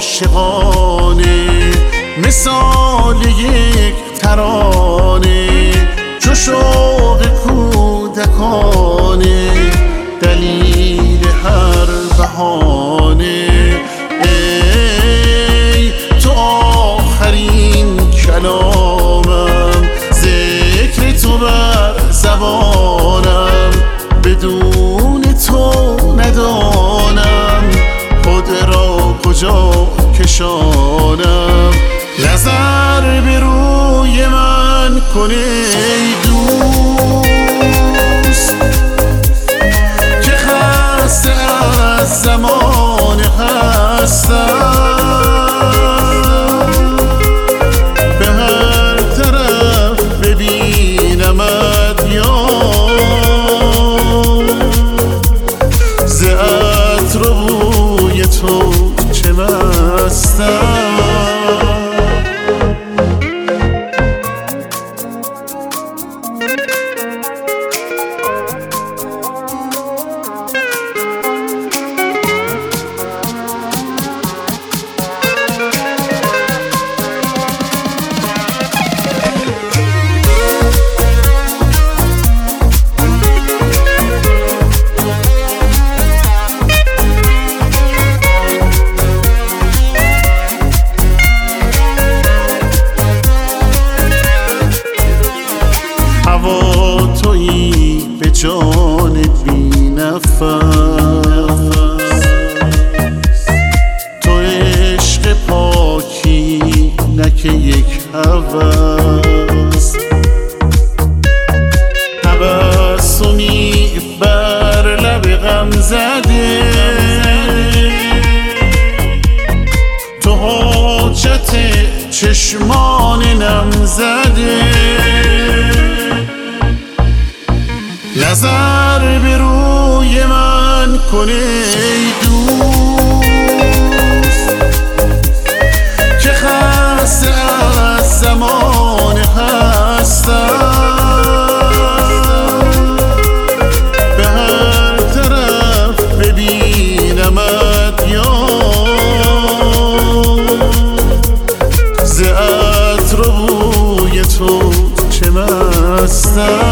عاشقانه، مثال یک ترانه، چو شوق کودکانه، دلیل هر بهانه. ای تو آخرین کلامم، ذکر تو بر زبانم، بدون تو ندانم خود را کجا کشانم. نظر به روی من کن ای دوست، که خسته از زمان هستم، به هر طرف ببینمت یار، ز عطر و بوی تو چه مستم. هوا تویی به جان بی نفس، تو عشق پاکی نه که یک هوس، تبسمی بر لب غم زده، تو حاجت چشمان نم زده. نظر به روی من کن ای دوست، که خسته از زمان هستم، به هر طرف ببینمت یار، ز عطر و بوی تو چه مستم.